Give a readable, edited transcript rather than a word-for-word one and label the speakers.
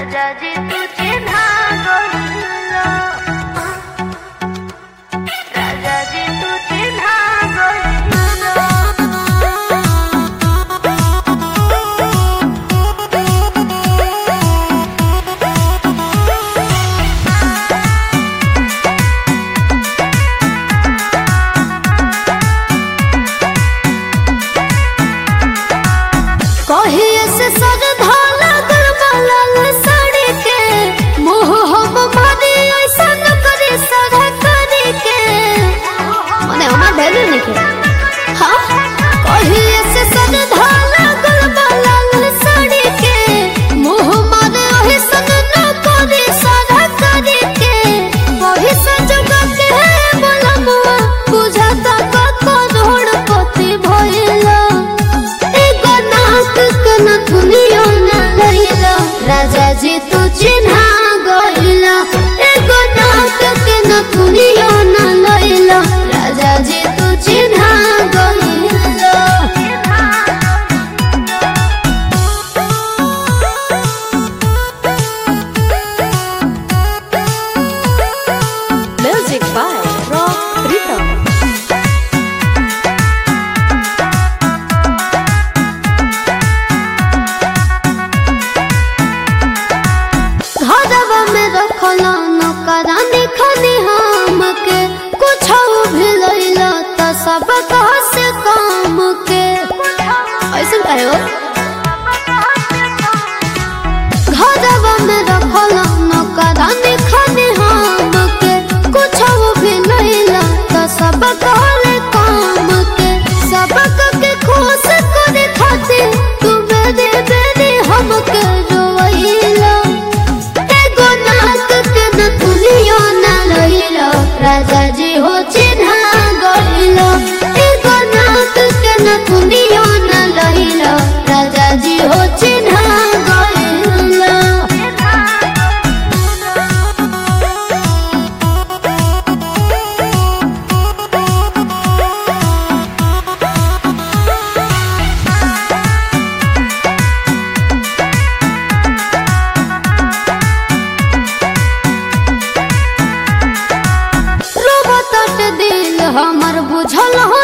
Speaker 1: राजाजी तुझे ना गइलो राजाजी तुझे ना
Speaker 2: कहिए से सज धाला गलबलाल साड़ी के मोह हम मारी ऐसा न करे सारा करे के मने हमार वैल्यू नहीं के हां कहिए से सज धाला गलबलाल साड़ी के मोह मारे ऐसा न करे सारा करे के वही सजगा के बोलमुआ बुझाता का करोड़पति भइला राजाजी तू चिन्हा गइला एगो नाक के न कुनियो न लइला राजाजी तू चिन्हा गइला म्यूजिक बाय रॉक प्रीतम रखला नौकरानी खानी हम के कुछ भी लइला त सब कहा से काम के ऐसे कहो घरवा में रखला नौकरानी खानी हम के कुछ भी लइला त सब कहले काम के सब के खुश करे खातिर तू बेरे बेरे हमके रोइला राजाजी हो चिन्हा गइलो एगो नाक के न कुनियो न लइलो राजाजी हो चिन्हा गइलो हमर बुझल हो